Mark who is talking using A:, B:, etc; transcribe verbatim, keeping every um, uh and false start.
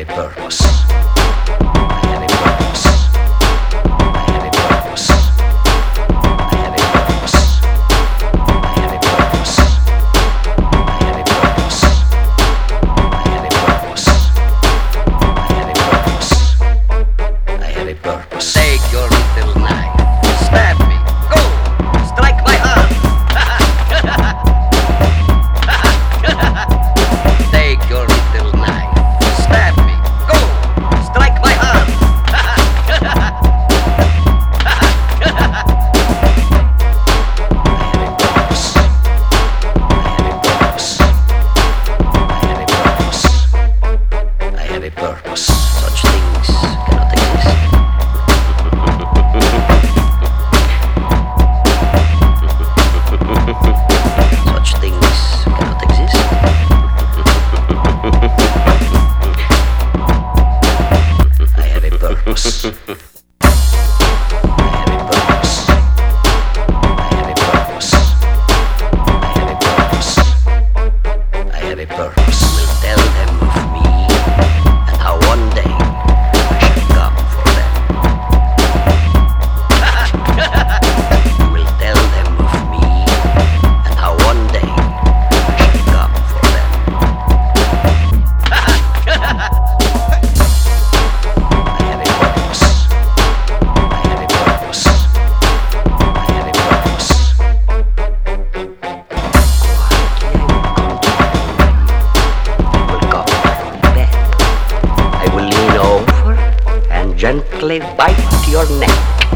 A: a purpose. I have a purpose. I have a purpose. I have a purpose. I have a purpose. I have a purpose. I have a purpose. I have a purpose. I have a purpose.
B: Take your little knife, stab me, go, strike my heart. Take your little knife, stab me, go, strike my heart.
A: I have a purpose. Such things cannot exist. Such things cannot exist. I have a purpose. I have a purpose. I have a purpose. I have a purpose. I have a purpose.
B: Will tell them of me and how one day I shall come for them. You will tell them of me and how one day I shall come for them.
A: I have a purpose. I have a purpose. I have a purpose.
B: Will come from bed. I will lean over and gently bite your neck.